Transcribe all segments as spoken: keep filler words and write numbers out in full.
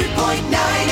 hundred point nine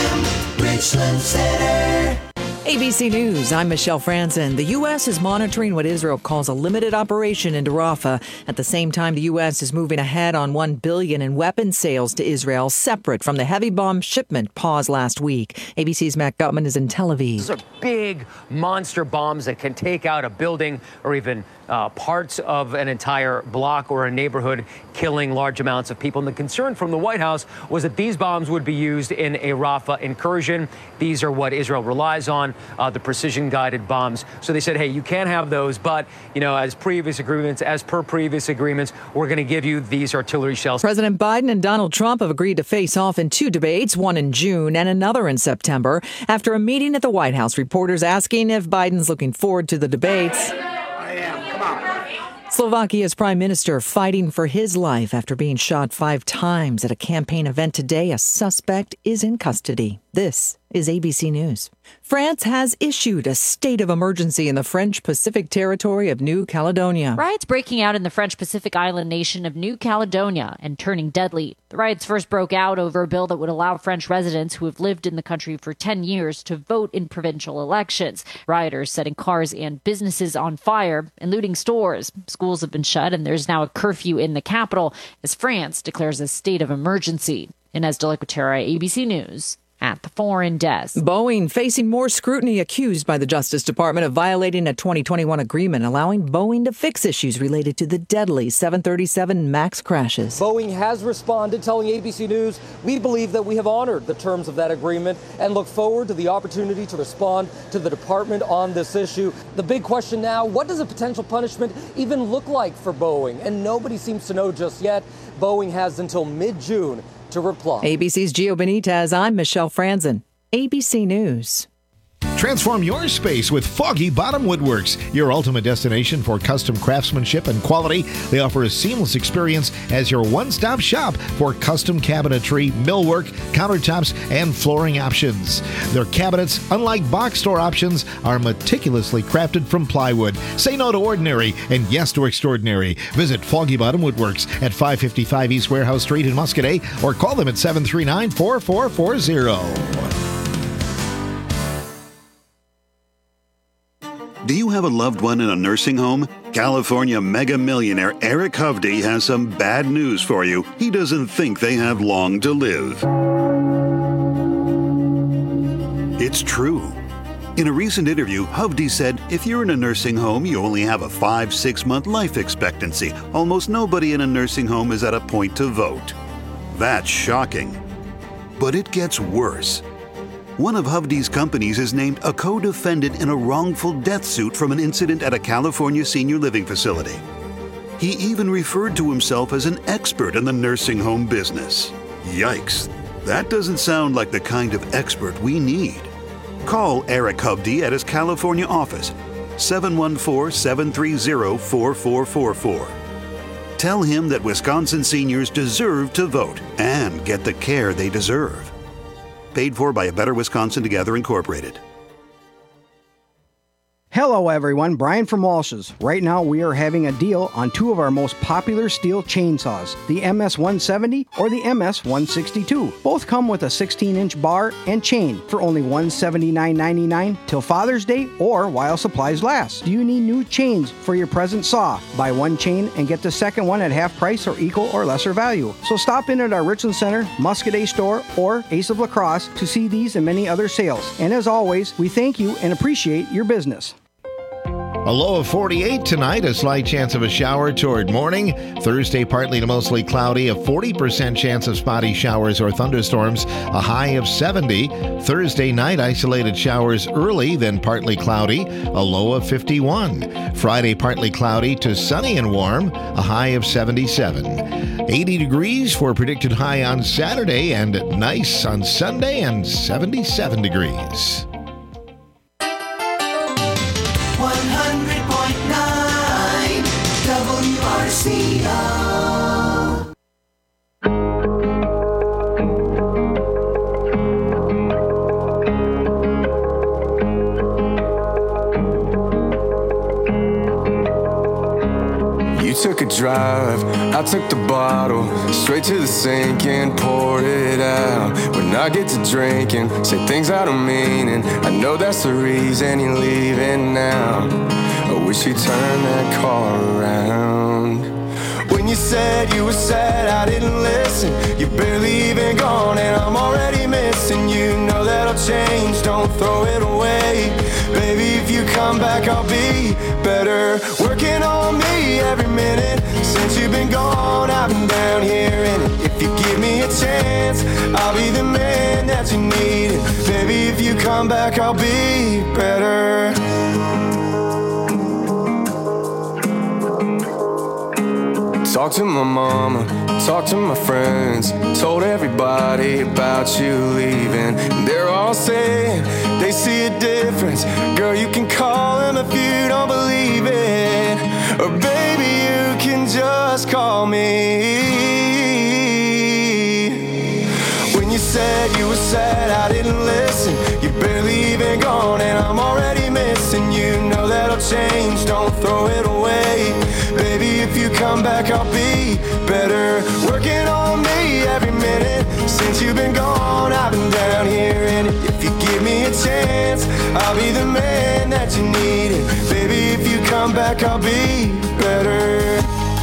F M, Richland Center. A B C News, I'm Michelle Franzen. The U S is monitoring what Israel calls a limited operation into Rafah. At the same time, the U S is moving ahead on one billion dollars in weapons sales to Israel, separate from the heavy bomb shipment paused last week. A B C's Matt Gutman is in Tel Aviv. These are big monster bombs that can take out a building or even uh, parts of an entire block or a neighborhood, killing large amounts of people. And the concern from the White House was that these bombs would be used in a Rafah incursion. These are what Israel relies on. Uh, the precision-guided bombs. So they said, hey, you can't have those, but, you know, as previous agreements, as per previous agreements, we're going to give you these artillery shells. President Biden and Donald Trump have agreed to face off in two debates, one in June and another in September. After a meeting at the White House, reporters asking if Biden's looking forward to the debates. I am. Come on. Slovakia's prime minister fighting for his life after being shot five times at a campaign event today. A suspect is in custody. This is A B C News. France has issued a state of emergency in the French Pacific territory of New Caledonia. Riots breaking out in the French Pacific island nation of New Caledonia and turning deadly. The riots first broke out over a bill that would allow French residents who have lived in the country for ten years to vote in provincial elections. Rioters setting cars and businesses on fire and looting stores. Schools have been shut, and there's now a curfew in the capital as France declares a state of emergency. Inez de la Cuetara, A B C News. At the foreign desk. Boeing facing more scrutiny, accused by the Justice Department of violating a twenty twenty-one agreement allowing Boeing to fix issues related to the deadly seven thirty-seven MAX crashes. Boeing has responded, telling A B C News, we believe that we have honored the terms of that agreement and look forward to the opportunity to respond to the department on this issue. The big question now, what does a potential punishment even look like for Boeing? And nobody seems to know just yet. Boeing has until mid-June to reply. A B C's Gio Benitez, I'm Michelle Franzen. A B C News. Transform your space with Foggy Bottom Woodworks, your ultimate destination for custom craftsmanship and quality. They offer a seamless experience as your one-stop shop for custom cabinetry, millwork, countertops, and flooring options. Their cabinets, unlike box store options, are meticulously crafted from plywood. Say no to ordinary and yes to extraordinary. Visit Foggy Bottom Woodworks at five fifty-five East Warehouse Street in Muscadet or call them at seven three nine, four four four zero. Do you have a loved one in a nursing home? California mega millionaire Eric Hovde has some bad news for you. He doesn't think they have long to live. It's true. In a recent interview, Hovde said, if you're in a nursing home, you only have a five, six month life expectancy. Almost nobody in a nursing home is at a point to vote. That's shocking. But it gets worse. One of Hovde's companies is named a co-defendant in a wrongful death suit from an incident at a California senior living facility. He even referred to himself as an expert in the nursing home business. Yikes, that doesn't sound like the kind of expert we need. Call Eric Hovde at his California office, seven one four, seven three zero, four four four four. Tell him that Wisconsin seniors deserve to vote and get the care they deserve. Paid for by A Better Wisconsin Together Incorporated. Hello everyone, Brian from Walsh's. Right now we are having a deal on two of our most popular Stihl chainsaws, the M S one seventy or the M S one sixty-two. Both come with a sixteen inch bar and chain for only one hundred seventy-nine ninety-nine till Father's Day or while supplies last. Do you need new chains for your present saw? Buy one chain and get the second one at half price or equal or lesser value. So stop in at our Richland Center, Muscadet store, or Ace of La Crosse to see these and many other sales. And as always, we thank you and appreciate your business. A low of forty-eight tonight, a slight chance of a shower toward morning. Thursday, partly to mostly cloudy, a forty percent chance of spotty showers or thunderstorms, a high of seventy. Thursday night, isolated showers early, then partly cloudy, a low of fifty-one. Friday, partly cloudy to sunny and warm, a high of seventy-seven. eighty degrees for predicted high on Saturday, and nice on Sunday, and seventy-seven degrees. one hundred point nine W R C O. You took a drive, I took the bottle, straight to the sink and poured it out. When I get to drinking, say things I don't mean, and I know that's the reason you're leaving now. I wish you'd turn that car around. When you said you were sad, I didn't listen. You're barely even gone, and I'm already missing you. Know that'll change, don't throw it away. Baby, if you come back, I'll be better. Working on me every minute. Since you've been gone, I've been down here in it. If you give me a chance, I'll be the man that you need. Baby, if you come back, I'll be better. Talk to my mama, talk to my friends. Told everybody about you leaving. They're all saying they see a difference. Girl, you can call them if you don't believe it. Or baby, you can just call me. When you said you were sad, I didn't listen. You're barely even gone, and I'm already missing you. Know that'll change, don't throw it away. Baby, if you come back, I'll be better. Working on me every minute. Since you've been gone, I've been down here, and if you give me a chance, I'll be the man that you needed. Baby, if you come back, I'll be better.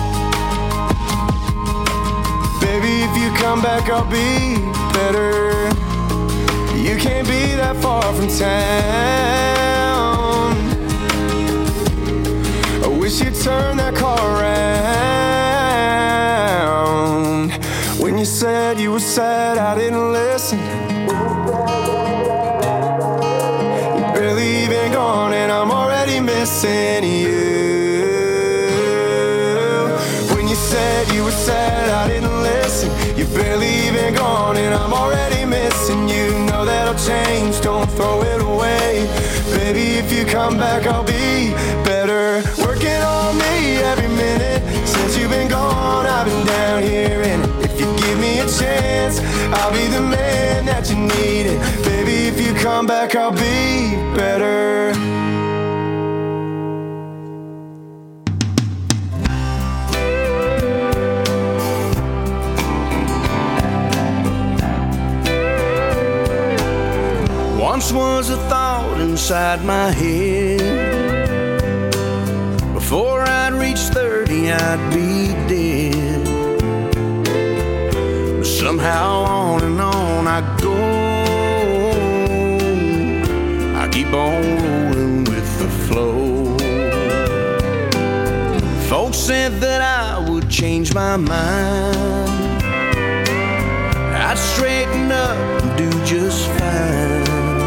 Baby, if you come back, I'll be better. You can't be that far from town. I wish you'd turn that car around. When you said you were sad, I didn't listen. You're barely even gone, and I'm already missing you. When you said you were sad, I didn't listen. You're barely even gone, and I'm already missing you. Know that'll change, don't throw it away. Baby, if you come back, I'll be better. Working on me every minute. Since you've been gone, I've been down here, and if you give me a chance, I'll be the man that you needed. Baby, if you come back, I'll be better. Once was a thought inside my head. Before I'd reach thirty, I'd be dead. But somehow on and on I go. I keep on rolling with the flow. Folks said that I would change my mind. I'd straighten up and do just fine.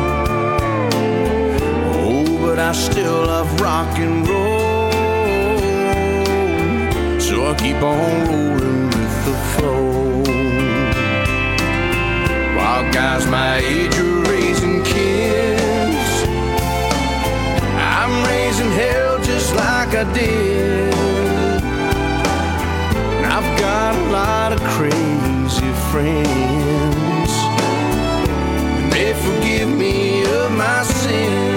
But I still love rock and roll, so I keep on rolling with the flow. While guys my age are raising kids, I'm raising hell just like I did. And I've got a lot of crazy friends, and they forgive me of my sins.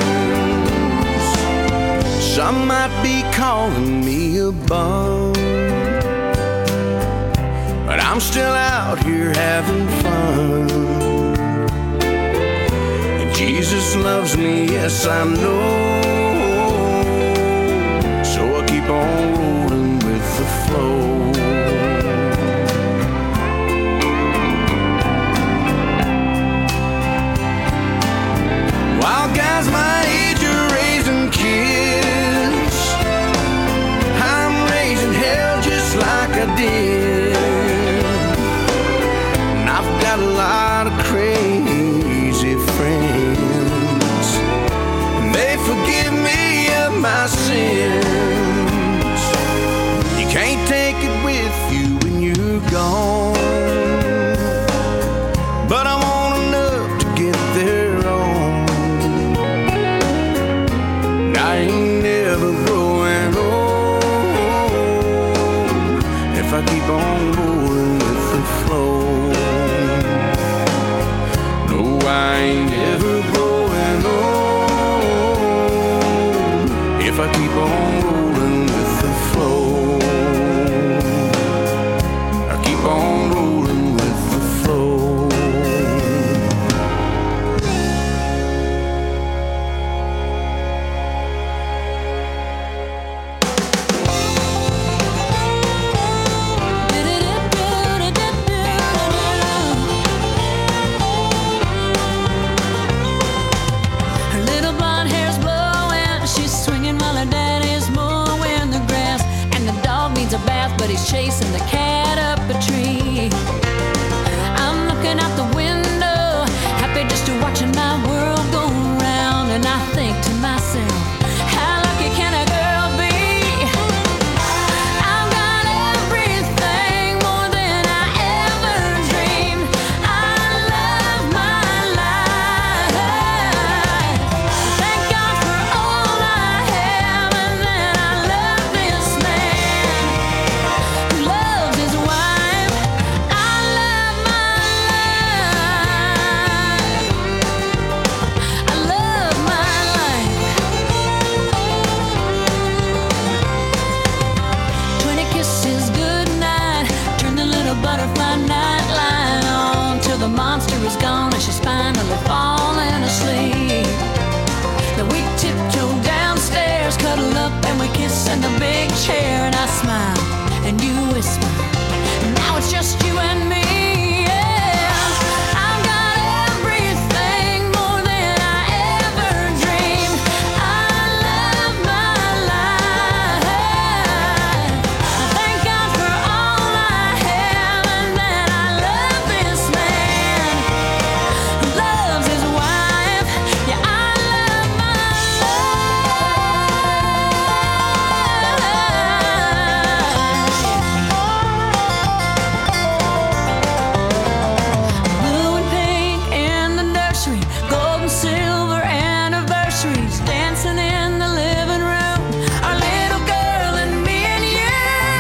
Some might be calling me a bum, but I'm still out here having fun. And Jesus loves me, yes I know, so I keep on rolling with the flow. While guys my age are raising kids, like I did. And I've got a lot of crazy friends, and they forgive me of my sins. You can't take chasing the cat up a tree. I'm looking out the window, happy just to watching my world go round, and I think to myself, how lucky can a girl be? I've got everything more than I ever dreamed. I love my life. Thank God for all I have, and then I love this man who loves his wife. I love my life. I love my life. Twenty kisses goodnight, turn the little butterfly nightlight on till the monster is gone and she's finally falling asleep. Then we tiptoe downstairs, cuddle up and we kiss in the big chair, and I smile and you whisper, now it's just you and me. Yeah, I've got everything more than I ever dreamed. I love my life. Thank God for all I have, and then I love this man who loves his wife. Yeah, I love my blue and pink in the nursery, gold and silver anniversaries, dancing in the living room, our little girl and me and you.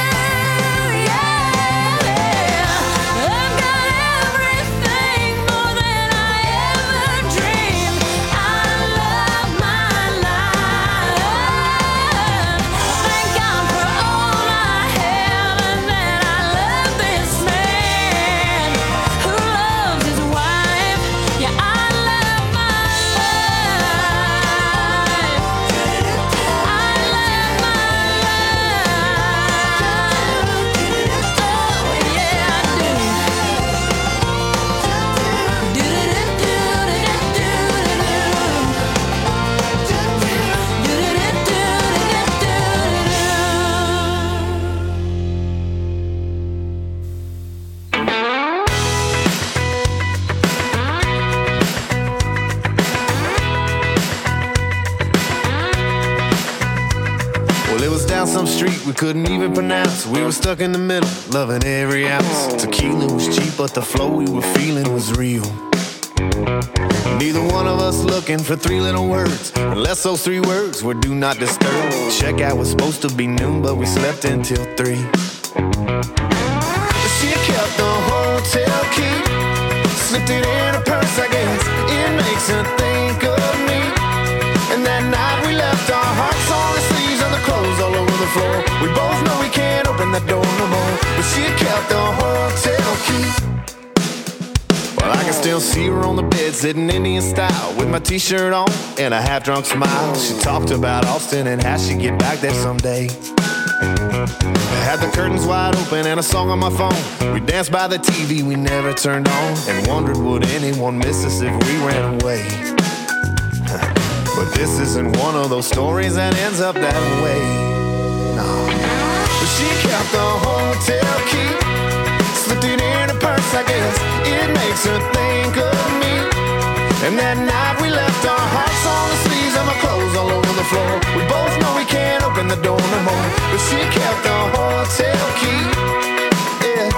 Yeah, I've got everything more than I ever dreamed. I love my life. Thank God for all I have, and then I love this man who loves his wife. Yeah, I love my life. I love my life. Oh, yeah, I do. Well, it was down some street we couldn't even pronounce. We were stuck in the middle, loving every ounce. Tequila was cheap, but the flow we were feeling was real. Neither one of us looking for three little words, unless those three words were do not disturb. Checkout was supposed to be noon, but we slept until three. She kept the hotel key, slipped it in her purse, I guess. It makes her think of me. And that night we left our hearts on the sleeves and the clothes all over the floor. We both know we can't open that door no more, but she kept the hotel key. Well, I can still see her on the bed, sitting Indian style, with my t-shirt on and a half-drunk smile. She talked about Austin and how she'd get back there someday. I had the curtains wide open and a song on my phone. We danced by the T V we never turned on, and wondered would anyone miss us if we ran away. But this isn't one of those stories that ends up that way. No. But she kept the hotel key, slipped it in her purse, I guess. It makes her think of me. And that night we left our hearts on the sleeves and my clothes all over the floor. We both know we can't open the door no more, but she kept the hotel key. Yeah.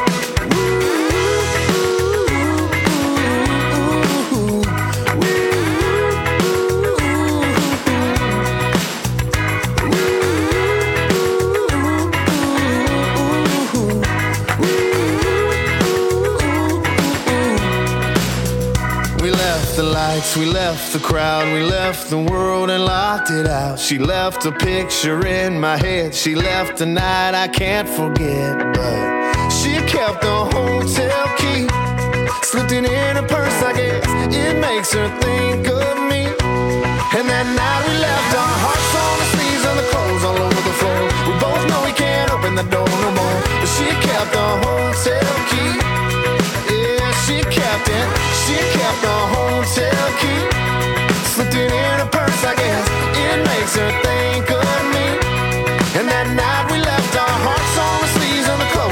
The lights, we left the crowd, we left the world and locked it out. She left a picture in my head, she left a night I can't forget. But she kept the hotel key, slipped it in her purse, I guess. It makes her think of me. And that night we left our hearts on the sleeves and the clothes all over the floor. We both know we can't open the door no more, but she kept the hotel key. Yeah, she kept it. She kept the hotel key, slipped it in her purse, I guess. It makes her think of me. And that night we left our hearts on the sleeves and the clothes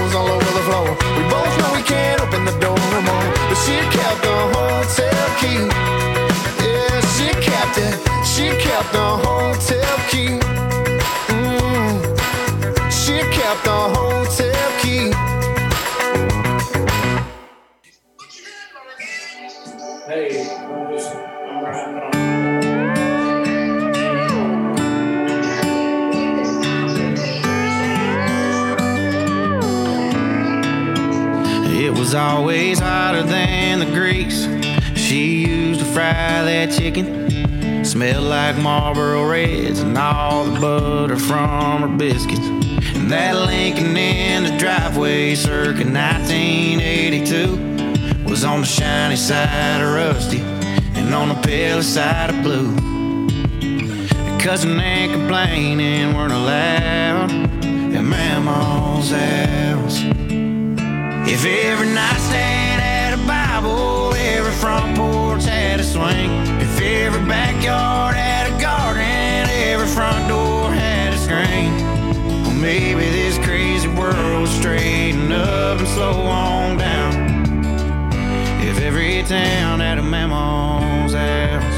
Hey, I'm just, I'm riding on. It was always hotter than the grease she used to fry that chicken. Smelled like Marlboro Reds and all the butter from her biscuits. And that Lincoln in the driveway circa nineteen eighty-two was on the shiny side of rusty and on the pale side of blue. Cousin ain't complaining, weren't allowed at Mama's house. If every nightstand had a Bible, every front porch had a swing. If every backyard had a garden, every front door had a screen. Well, maybe this crazy world would straighten up and slow on down if every town had a Mama's house.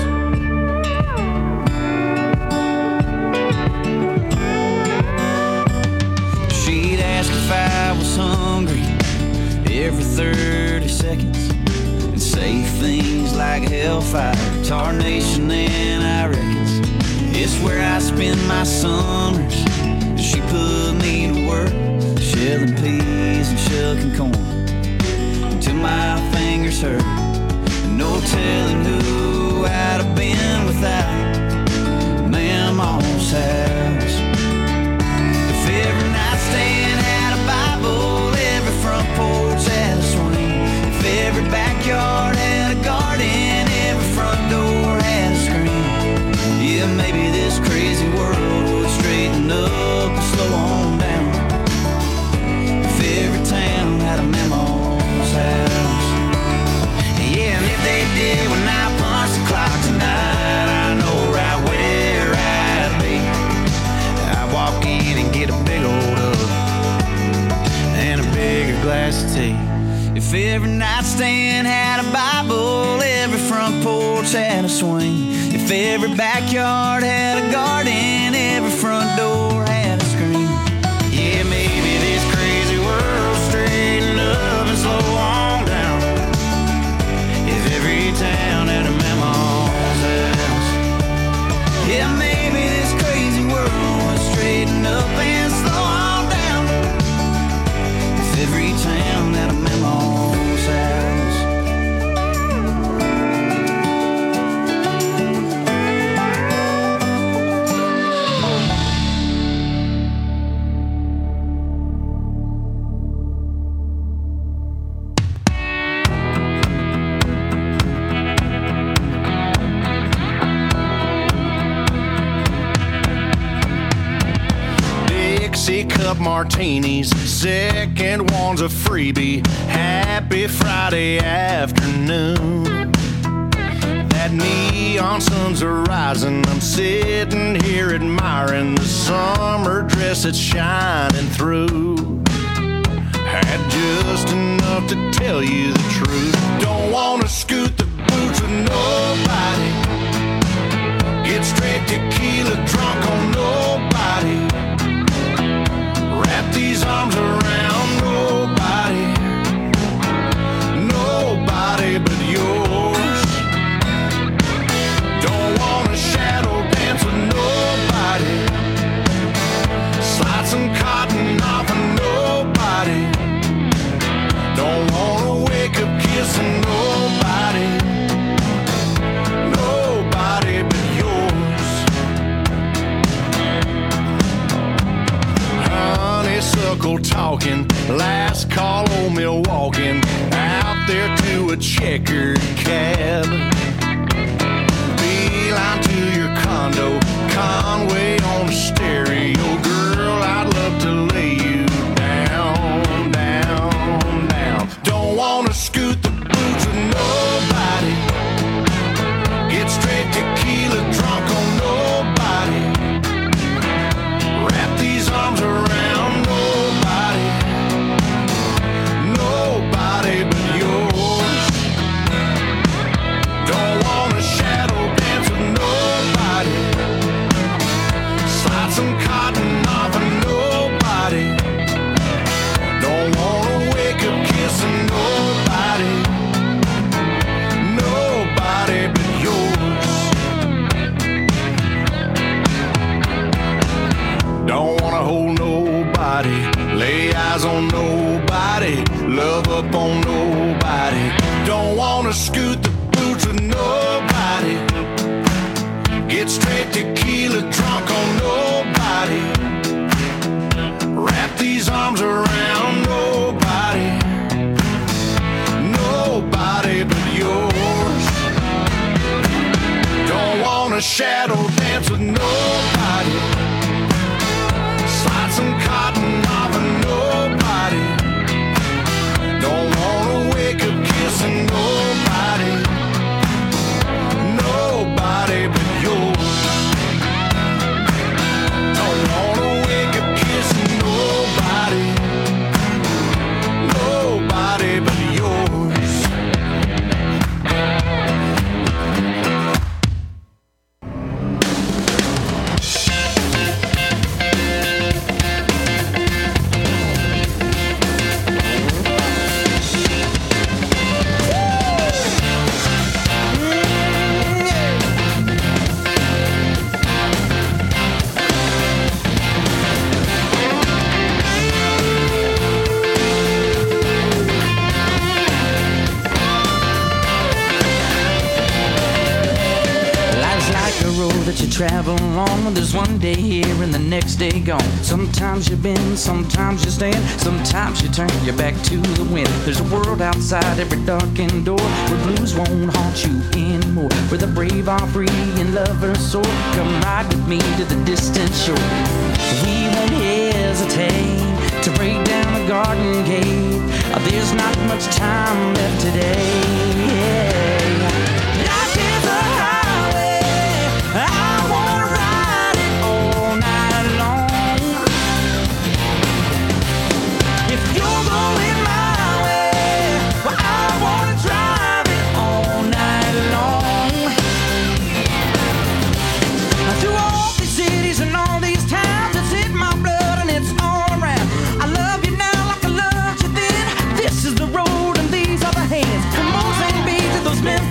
She'd ask if I was hungry every thirty seconds and say things like hellfire, tarnation, and I reckons it's where I spend my summers. She put me to work shelling peas and shucking corn until my fingers hurt. No telling who I'd have been without Mama's house. If every nightstand had a Bible, every front porch had a swing. If every backyard had a garden, every front door had a screen. Yeah, maybe this crazy world would straighten up and slow on down if every town had a Mama's house. Yeah, and if they did when I punch the clock tonight, I know right where I'd be. I'd walk in and get a big old hug and a bigger glass of tea. If every nightstand had a Bible, every front porch had a swing. If every backyard had a garden, every front door had a screen. Yeah, maybe this crazy world straighten up and slow on down if every town had a Mama's house. Yeah, maybe this crazy world would straighten up and slow on down if every town had a Mama's house. Dixie cup martinis, second one's a freebie. Happy Friday afternoon. That neon sun's rising. I'm sitting here admiring the summer dress that's shining through. Had just enough to tell you the truth. Don't wanna scoot the boots with nobody. Get straight tequila drunk on nobody. Wrap these arms around nobody. Nobody but yours. Don't wanna shadow dance with nobody. Slide some cotton off of nobody. Don't wanna wake up kissing nobody. Nobody but yours. Honeysuckle talking, last call old Milwaukee. Out there to a checkered cab. Beeline to your condo, Conway on the stereo. Girl, I'd love to lay you down, down, down. Don't wanna scoot the boots with nobody. Get straight tequila drunk on nobody. Wrap these arms around nobody. Nobody but yours. Don't wanna shadow dance with nobody. Slide some cotton off of nobody. Don't wanna wake up kissing nobody. Nobody but you. Don't wanna wake up kissing nobody. Nobody but yours. That you travel along. There's one day here and the next day gone. Sometimes you bend, sometimes you stand, sometimes you turn your back to the wind. There's a world outside every darkened door where blues won't haunt you anymore, where the brave are free and lovers soar. Come ride with me to the distant shore. We won't hesitate to break down the garden gate. There's not much time left today. Life is a highway. I wanna ride it all night long. If you're going my way, well, I wanna drive it all night long. Through all these cities and all these towns, it's in my blood and it's all around. I love you now like I loved you then. This is the road and these are the hands. Come on, Saint Beats, those men.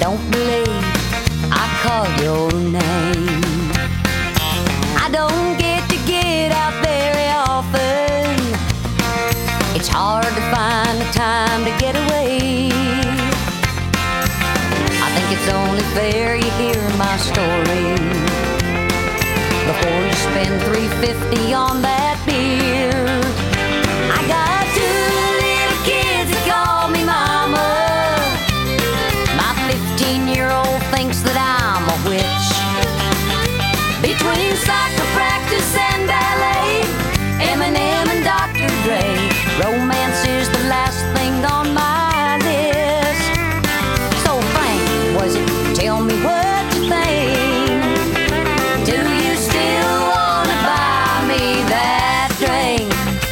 don't believe I call your name. I don't get to get out very often. It's hard to find the time to get away. I think it's only fair you hear my story before you spend three fifty on that beer. I got two little kids that call me mama. My fifteen-year-old thinks that I'm a witch. Between soccer practice and ballet, Eminem and Doctor Dre, romance is the last thing on my list. So Frank, was it? Tell me what you think. Do you still wanna buy me that drink?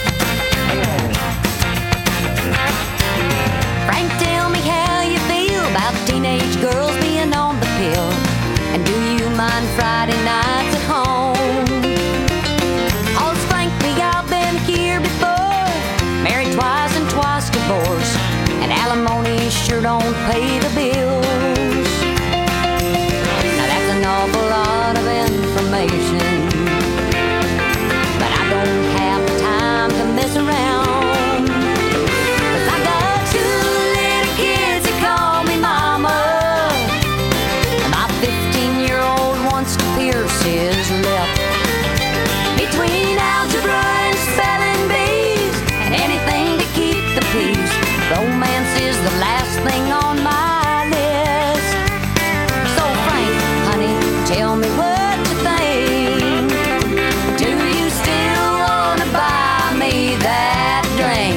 Frank, tell me how you feel about teenage girls being on the pill. And do you mind Friday nights at home? Oh, frankly, I've been here before, married twice and twice divorced, and alimony sure don't pay the bills. Now that's an awful lot of information, but I don't have time to mess around. 'Cause I got two little kids that call me mama. My fifteen-year-old wants to pierce his lip. Between algebra and spelling bees and anything to keep the peace, romance is the last thing on my list. So Frank, honey, tell me what you think. Do you still wanna buy me that drink?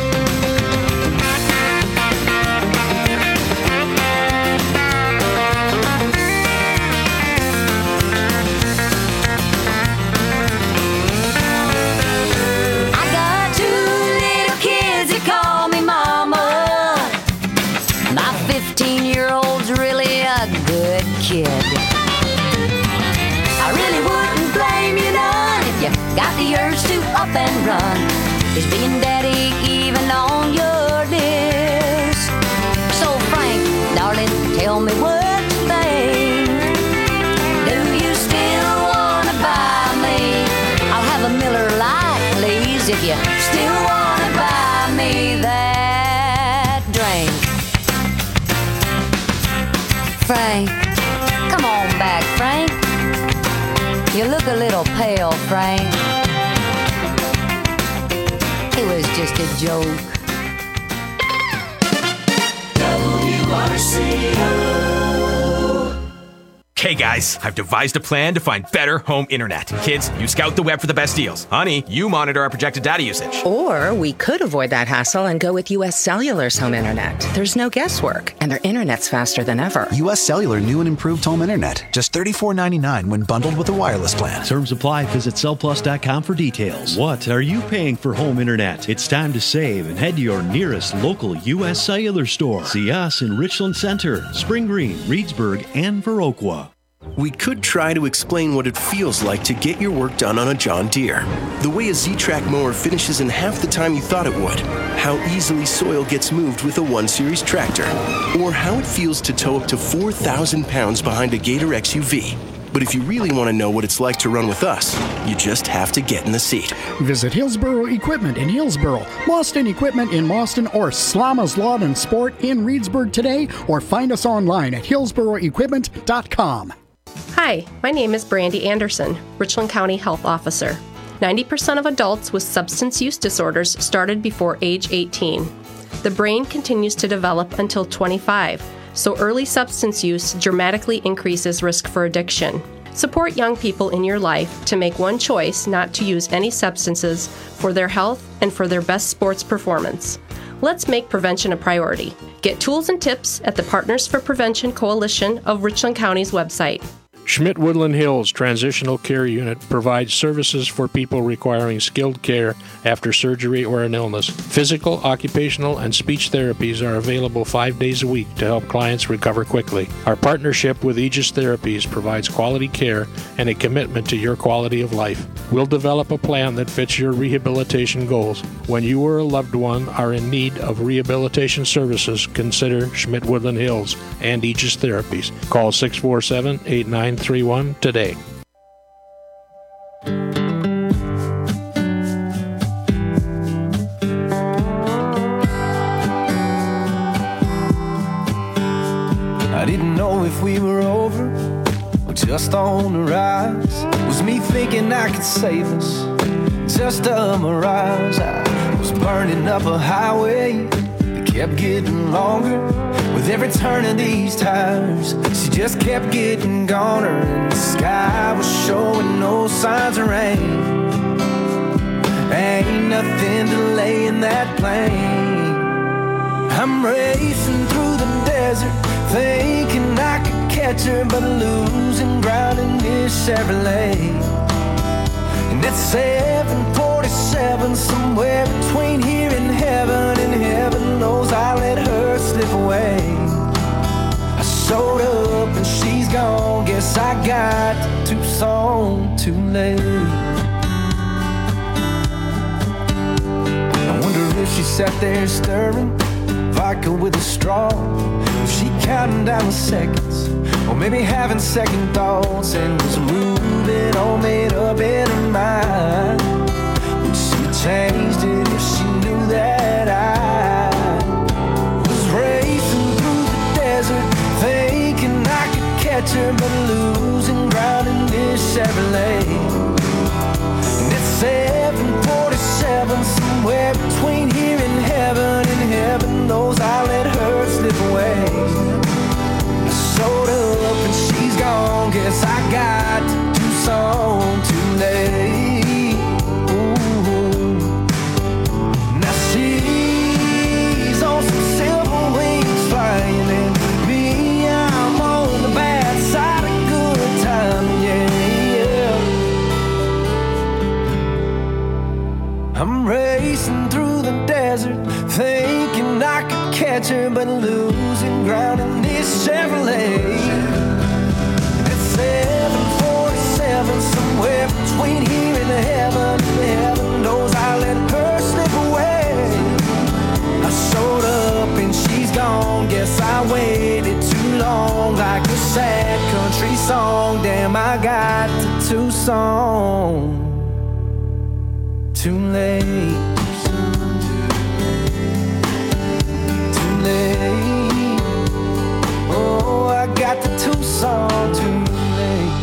I got two little kids that call me mama. My fifteen-year-old's really a good kid. I really wouldn't blame you none if you got the urge to up and run. Is being daddy even on your list? So Frank, darling, tell me what you think. Do you still wanna buy me? I'll have a Miller Lite, please, if you still wanna buy me that drink. Frank, come on back, Frank. You look a little pale, Frank. It was just a joke. W R C O. Hey guys, I've devised a plan to find better home internet. Kids, you scout the web for the best deals. Honey, you monitor our projected data usage. Or we could avoid that hassle and go with U S Cellular's home internet. There's no guesswork, and their internet's faster than ever. U S Cellular new and improved home internet. Just thirty-four ninety-nine when bundled with a wireless plan. Terms apply. Visit cell plus dot com for details. What are you paying for home internet? It's time to save and head to your nearest local U S Cellular store. See us in Richland Center, Spring Green, Reedsburg, and Viroqua. We could try to explain what it feels like to get your work done on a John Deere. The way a Z-Track mower finishes in half the time you thought it would. How easily soil gets moved with a one series tractor. Or how it feels to tow up to four thousand pounds behind a Gator X U V. But if you really want to know what it's like to run with us, you just have to get in the seat. Visit Hillsboro Equipment in Hillsboro, Boston Equipment in Boston, or Slama's Lawn and Sport in Reedsburg today, or find us online at hillsboro equipment dot com. Hi, my name is Brandy Anderson, Richland County Health Officer. ninety percent of adults with substance use disorders started before age eighteen. The brain continues to develop until twenty-five, so early substance use dramatically increases risk for addiction. Support young people in your life to make one choice not to use any substances for their health and for their best sports performance. Let's make prevention a priority. Get tools and tips at the Partners for Prevention Coalition of Richland County's website. Schmidt Woodland Hills Transitional Care Unit provides services for people requiring skilled care after surgery or an illness. Physical, occupational, and speech therapies are available five days a week to help clients recover quickly. Our partnership with Aegis Therapies provides quality care and a commitment to your quality of life. We'll develop a plan that fits your rehabilitation goals. When you or a loved one are in need of rehabilitation services, consider Schmidt Woodland Hills and Aegis Therapies. Call six four seven, eight nine three one today. I didn't know if we were over or just on the rise. Was me thinking I could save us just a mirage? I was burning up a highway that kept getting longer. With every turn of these tires, she just kept getting goner. And the sky was showing no signs of rain. Ain't nothing delaying that plane. I'm racing through the desert, thinking I could catch her, but losing ground in this Chevrolet. And at seven forty-seven, somewhere between here and heaven, and heaven knows I let her slip away. I showed up and she's gone, guess I got to Tucson too late. I wonder if she sat there stirring vodka with a straw, if she counting down the seconds, or maybe having second thoughts, and was moving all made up in her mind. Would she have changed it if she knew that I was racing through the desert, thinking I could catch her, but losing ground in this Chevrolet? And it's seven forty-seven, somewhere between here and heaven, and heaven knows I let her slip away. I showed up and she's gone, guess I got to Tucson too late. Ooh. Now she's on some silver wings flying, and me, I'm on the bad side of good time, yeah, yeah. I'm racing through the desert, thinking I could catch her, but losing ground in this Chevrolet. At seven forty-seven, somewhere between here and heaven, and heaven knows I let her slip away. I showed up and she's gone, guess I waited too long, like a sad country song. Damn, I got to Tucson too late. Oh, I got the Tucson too late.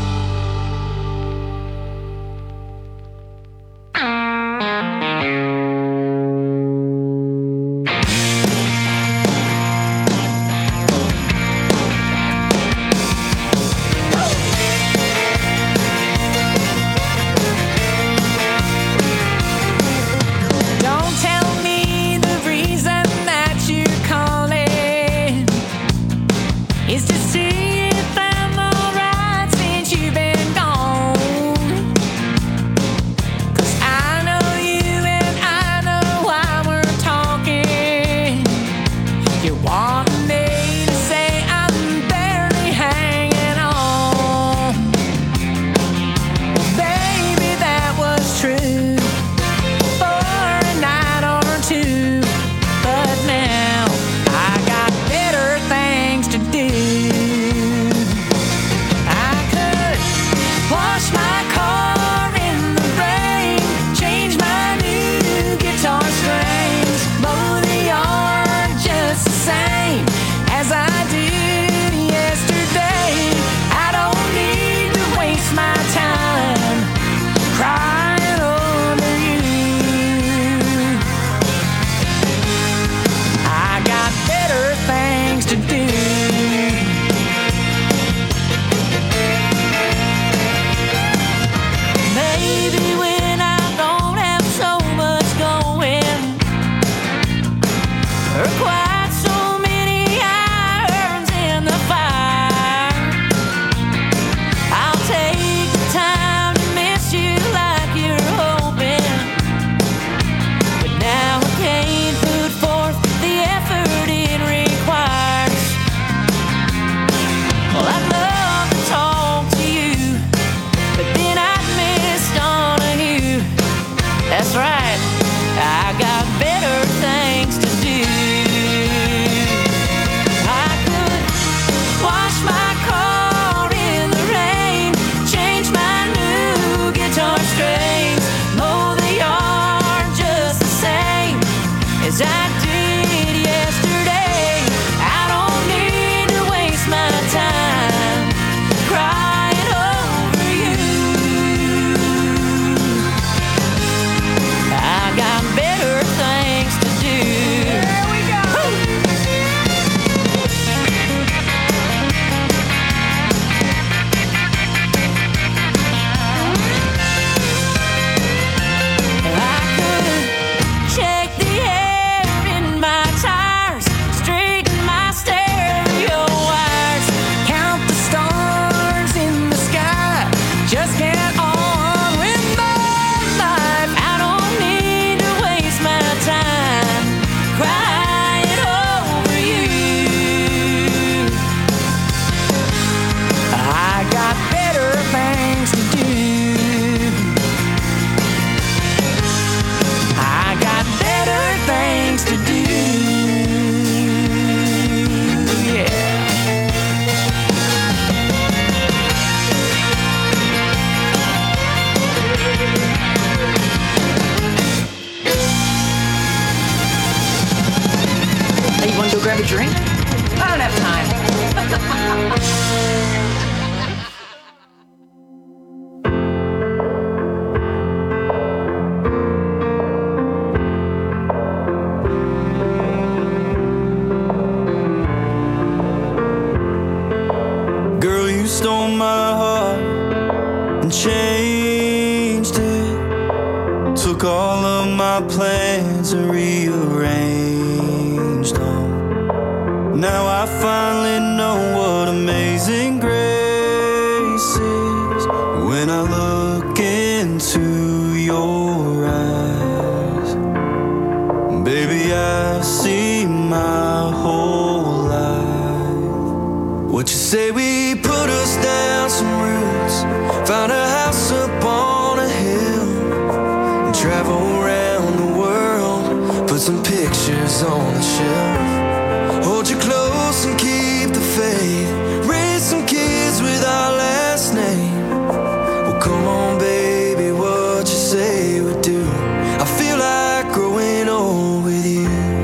took all of my plans and rearranged them. Now I finally know what amazing grace is. When I look into your eyes, baby, I see my whole life. What you say, we put us down some roots, found a house up on a hill, and travel around the world, put some pictures on the shelf. Hold you close and keep the faith, raise some kids with our last name. Well, come on, baby, what you say we do. I feel like growing old with you.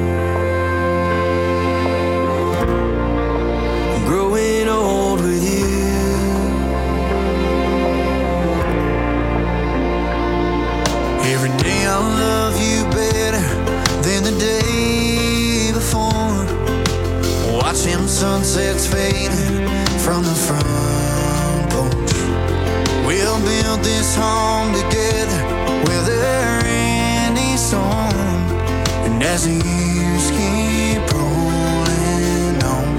Growing old with you. Every day I love you better than the day before. Watching sunsets fading from the front porch. We'll build this home together, whether any storm. And as the years keep rolling on,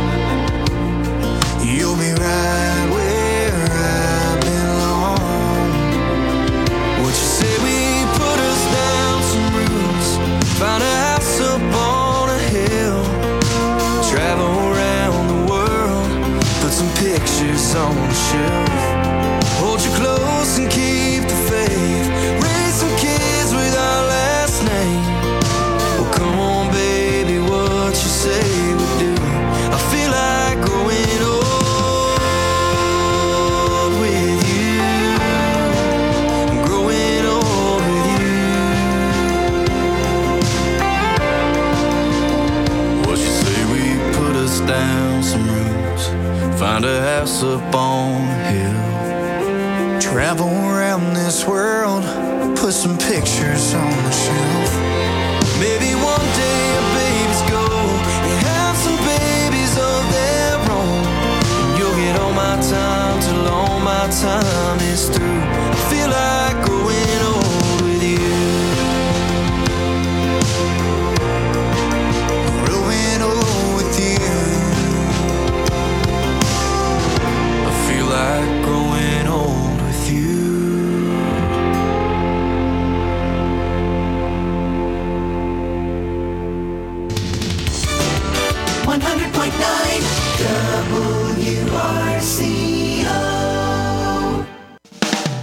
you'll be right where I belong. What you say, we put us down some roots, found a house up on a hill, travel around the world, put some pictures on the shelf. Hold you close and keep the faith, raise some kids with our last name. Well, come on, baby, what you say we do. I feel like growing old with you. Growing old with you. What you say, we put us down some roots, find a house up on a hill, travel around this world, put some pictures on the shelf. Maybe one day our babies go and have some babies of their own. And you'll get all my time till all my time is through. I feel like growing old with you. Growing old with you. I feel like growing old with you. one hundred point nine W R C O.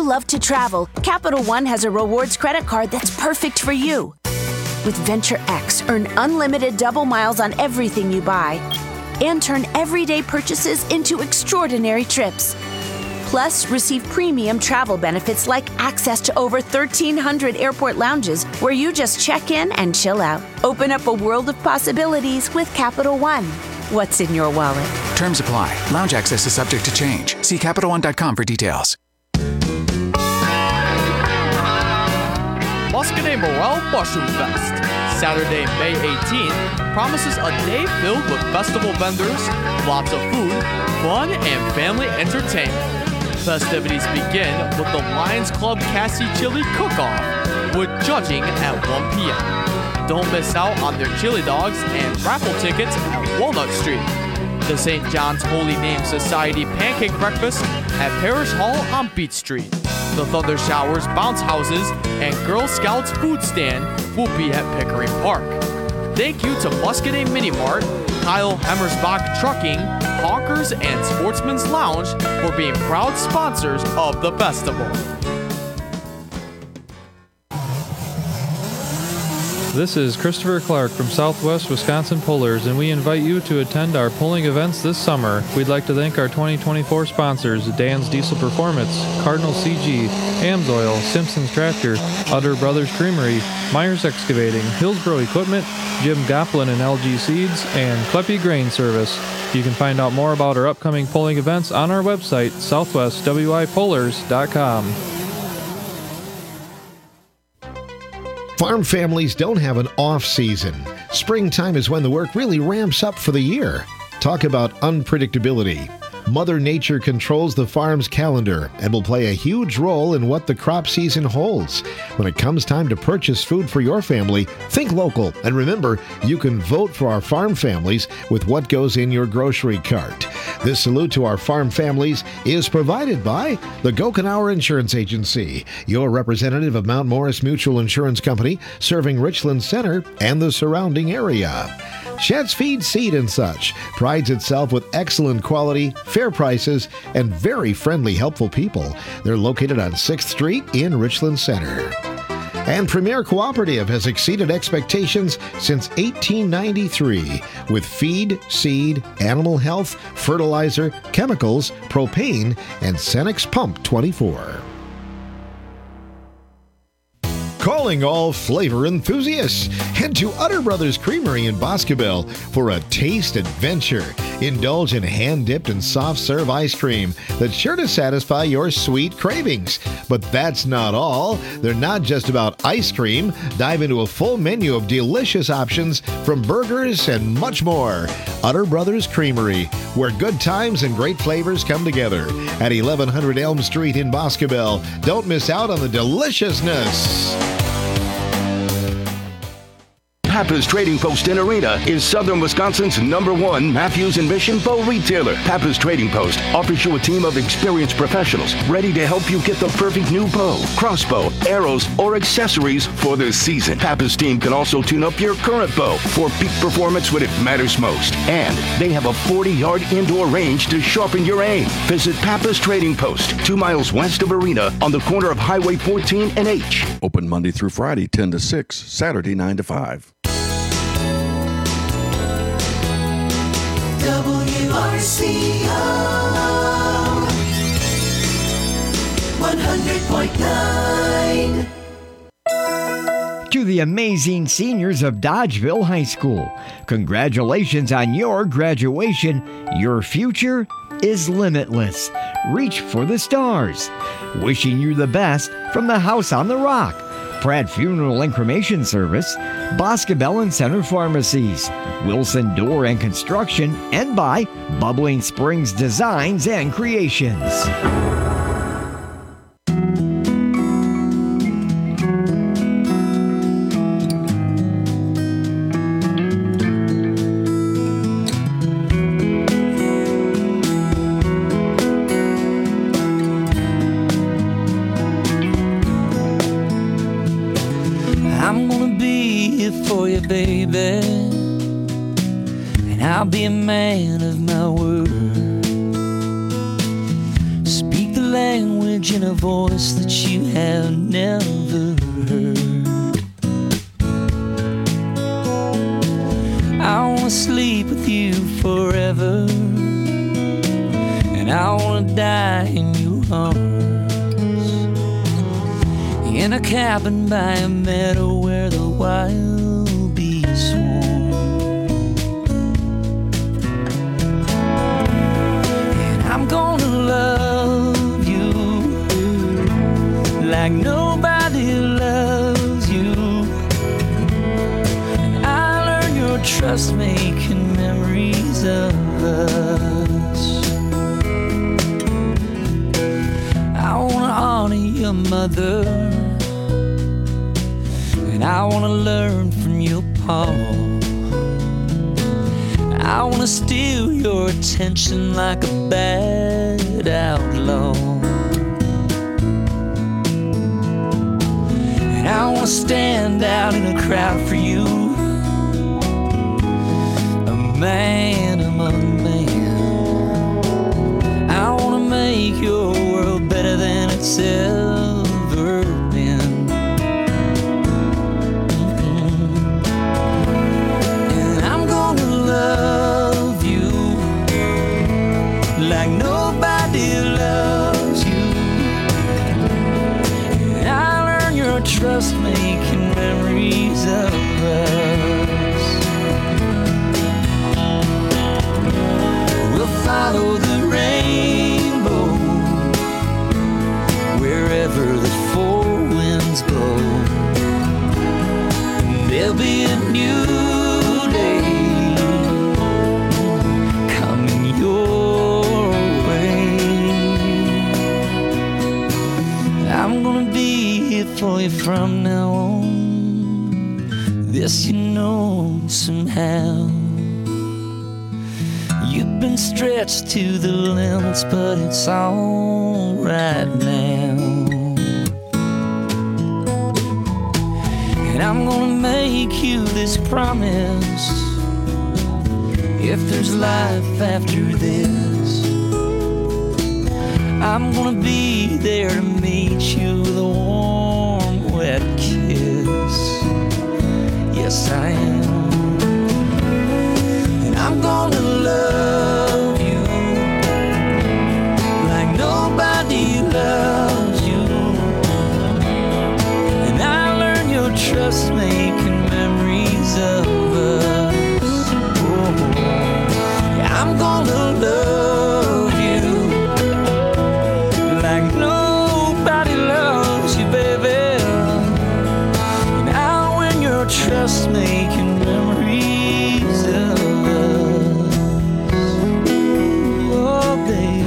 love to travel, Capital One has a rewards credit card that's perfect for you. With Venture X, earn unlimited double miles on everything you buy and turn everyday purchases into extraordinary trips. Plus, receive premium travel benefits like access to over thirteen hundred airport lounges where you just check in and chill out. Open up a world of possibilities with Capital One. What's in your wallet? Terms apply. Lounge access is subject to change. See Capital One dot com for details. Muscadet Morel Mushroom Fest. Saturday, May eighteenth, promises a day filled with festival vendors, lots of food, fun, and family entertainment. Festivities begin with the Lions Club Cassie Chili Cook-Off, with judging at one p.m. Don't miss out on their chili dogs and raffle tickets at Walnut Street. The Saint John's Holy Name Society Pancake Breakfast at Parish Hall on Beach Street. The Thunder Showers Bounce Houses and Girl Scouts Food Stand will be at Pickering Park. Thank you to Muscadet Mini Mart, Kyle Hemmersbach Trucking, Hawkers, and Sportsman's Lounge for being proud sponsors of the festival. This is Christopher Clark from Southwest Wisconsin Pullers, and we invite you to attend our pulling events this summer. We'd like to thank our twenty twenty-four sponsors, Dan's Diesel Performance, Cardinal C G, Amsoil, Simpson's Tractor, Utter Brothers Creamery, Myers Excavating, Hillsboro Equipment, Jim Goplin and L G Seeds, and Kleppe Grain Service. You can find out more about our upcoming pulling events on our website, southwest w i pullers dot com. Farm families don't have an off-season. Springtime is when the work really ramps up for the year. Talk about unpredictability. Mother Nature controls the farm's calendar and will play a huge role in what the crop season holds. When it comes time to purchase food for your family, think local. And remember, you can vote for our farm families with what goes in your grocery cart. This salute to our farm families is provided by the Gokenauer Insurance Agency, your representative of Mount Morris Mutual Insurance Company, serving Richland Center and the surrounding area. Shed's Feed, Seed and Such prides itself with excellent quality, fair prices, and very friendly, helpful people. They're located on sixth Street in Richland Center. And Premier Cooperative has exceeded expectations since eighteen ninety-three with feed, seed, animal health, fertilizer, chemicals, propane, and Cenex Pump twenty-four. Calling all flavor enthusiasts. Head to Utter Brothers Creamery in Boscobel for a taste adventure. Indulge in hand-dipped and soft-serve ice cream that's sure to satisfy your sweet cravings. But that's not all. They're not just about ice cream. Dive into a full menu of delicious options from burgers and much more. Utter Brothers Creamery, where good times and great flavors come together. At eleven hundred Elm Street in Boscobel. Don't miss out on the deliciousness. Pappas Trading Post in Arena is Southern Wisconsin's number one Matthews and Mission bow retailer. Pappas Trading Post offers you a team of experienced professionals ready to help you get the perfect new bow, crossbow, arrows, or accessories for this season. Pappas team can also tune up your current bow for peak performance when it matters most. And they have a forty-yard indoor range to sharpen your aim. Visit Pappas Trading Post, two miles west of Arena on the corner of Highway fourteen and H. Open Monday through Friday, ten to six, Saturday, nine to five. W R C O one hundred point nine. To the amazing seniors of Dodgeville High School, congratulations on your graduation. Your future is limitless. Reach for the stars. Wishing you the best from the House on the Rock, Pratt Funeral and Cremation Service, Boscobel and Center Pharmacies, Wilson Door and Construction, and by Bubbling Springs Designs and Creations. I'm gonna be here for you, baby, and I'll be a man of my word. Speak the language in a voice that you have never heard. I wanna sleep with you forever, and I wanna die in your arms, in a cabin by a meadow where the wild bees swarm. And I'm gonna love you like nobody loves you, and I learn your trust making memories of us. I wanna honor your mother, and I wanna learn from your pa. I wanna steal your attention like a bad outlaw, and I wanna stand out in a crowd for you, a man among men. I wanna make your world better than it's ever been. Mm-hmm. And I'm gonna love you like nobody loves you, and I learn your trust making memories of us. We'll follow the rainbow wherever the four winds blow, and there'll be a new day coming your way. I'm gonna be here for you from now on, this you know somehow. You've been stretched to the limits, but it's all right now. And I'm gonna make you this promise: if there's life after this, I'm gonna be there to meet you with a warm, wet kiss. Yes, I am. And I'm gonna love you like nobody loves you, and I learn your trust making memories of us. Oh, yeah, I'm gonna love you like nobody loves you, baby, and I'll win your trust making memories of us. Oh, baby.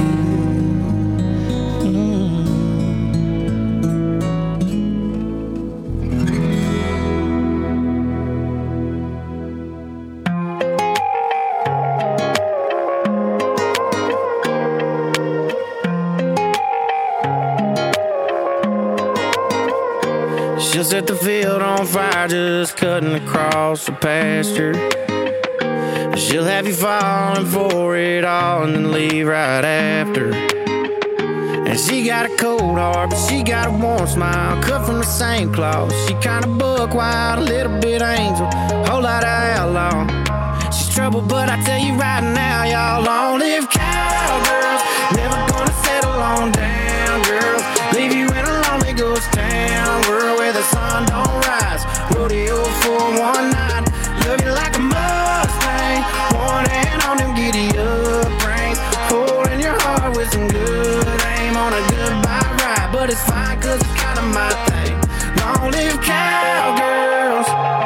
She'll set the field on fire, just cutting across the pasture. She'll have you falling for it all and then leave right after. And she got a cold heart, but she got a warm smile, cut from the same cloth. She kinda buck wild, a little bit angel, whole lot of outlaw. She's trouble, but I tell you right now, y'all, long-lived cowgirls, never gonna settle on down, girls. Leave you in a lonely ghost town, world where the sun don't rise. Rodeo for one night, love you like a Mustang, one hand on them giddy up reins, holding your heart with some good aim on a goodbye ride. But it's fine, cause it's kinda my thing. Long-lived cowgirls,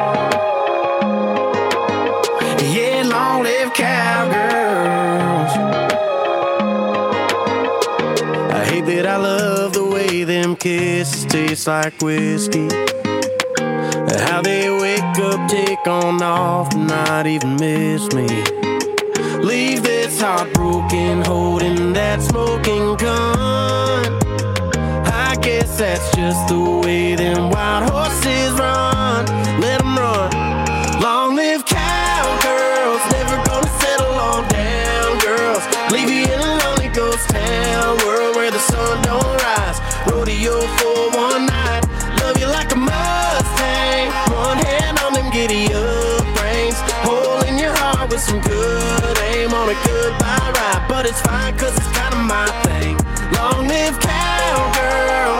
yeah, long-lived cowgirls. I hate that I love the way them kisses taste like whiskey, how they wake up, take on off, and not even miss me. Leave this heartbroken, holding that smoking gun. I guess that's just the way them wild horses run. Let them run. Long-lived cowgirls, never gonna settle on down, girls. Leave you in a lonely ghost town, world where the sun don't rodeo for one night. Love you like a Mustang, one hand on them giddy up reins. Hole in your heart with some good aim on a goodbye ride. But it's fine cause it's kinda my thing. Long live cowgirls.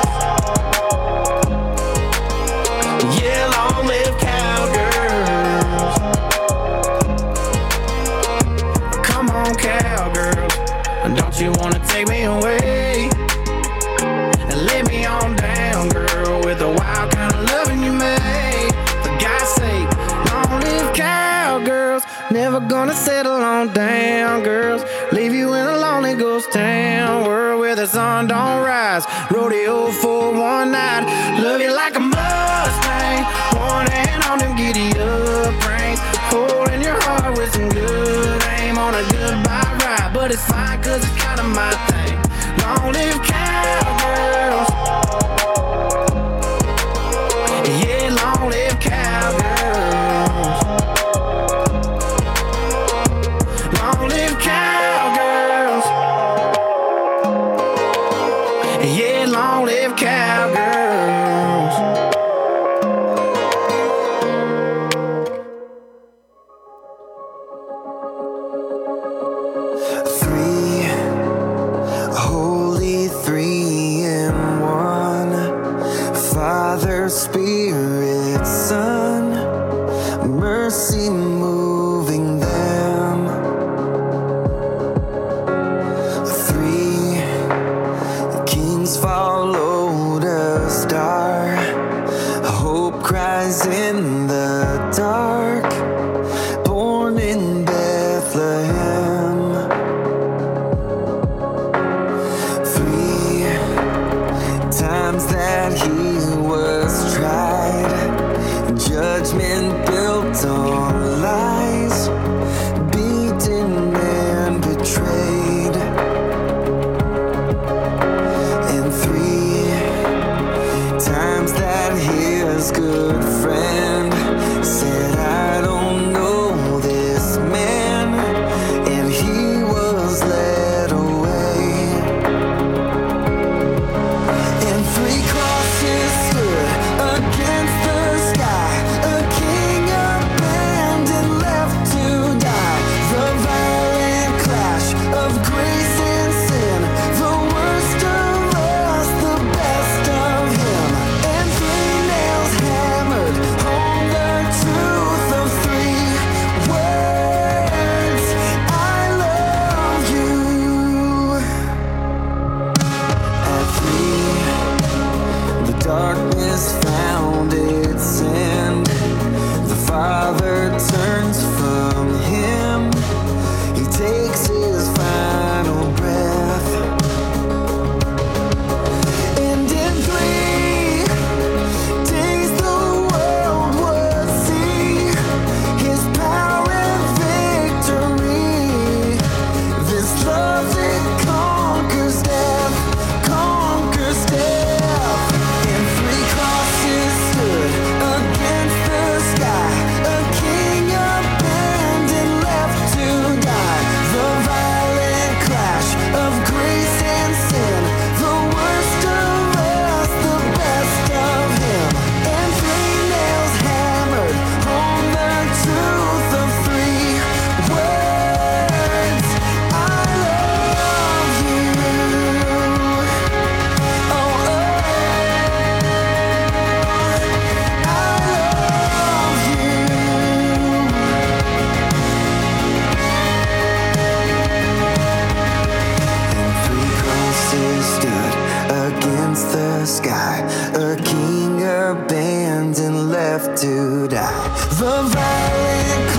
Yeah, long live cowgirls. Come on, cowgirls, don't you wanna take me away and lay me on down, girl, with the wild kind of loving you made. For God's sake, long live cowgirls. Never gonna settle on down, girls. Leave you in a lonely ghost town world where the sun don't rise. Rodeo for one night. Love you like a Mustang, one hand on them giddy up reins. Hole in your heart with some good aim on a goodbye ride. But it's fine cause it's kinda my thing. Long live cowgirls. Yeah, long live cowgirls. Long live cowgirls. Yeah, long live cowgirls. Three, holy three in one. Father, Spirit, Son, mercy moving them. Three, kings followed a star. Hope cries in the dark. Born in Bethlehem. Three times that he was tried. Judgment built on lies. Beaten and betrayed. And three times that his good friend said, I don't know this man, and he was led away. And three crosses stood against the sky, a king abandoned, left to die. The violent clash of grace and sin, the worst of us, the best of him. And three nails hammered home the truth of three words: I love you. At three, the darkness found its end. The Father turns from him. He takes his final breath. And in three days the world would see his power and victory. This love that conquers death, conquers death. And three crosses stood against the sky, a king abandoned, left to die. The violent clash of grace and sin, the worst of us, the best of him. And three nails hammered home the truth of three words: I love you. Oh, oh, I love you. And three crosses stood against the sky, a king abandoned, left to die. The violent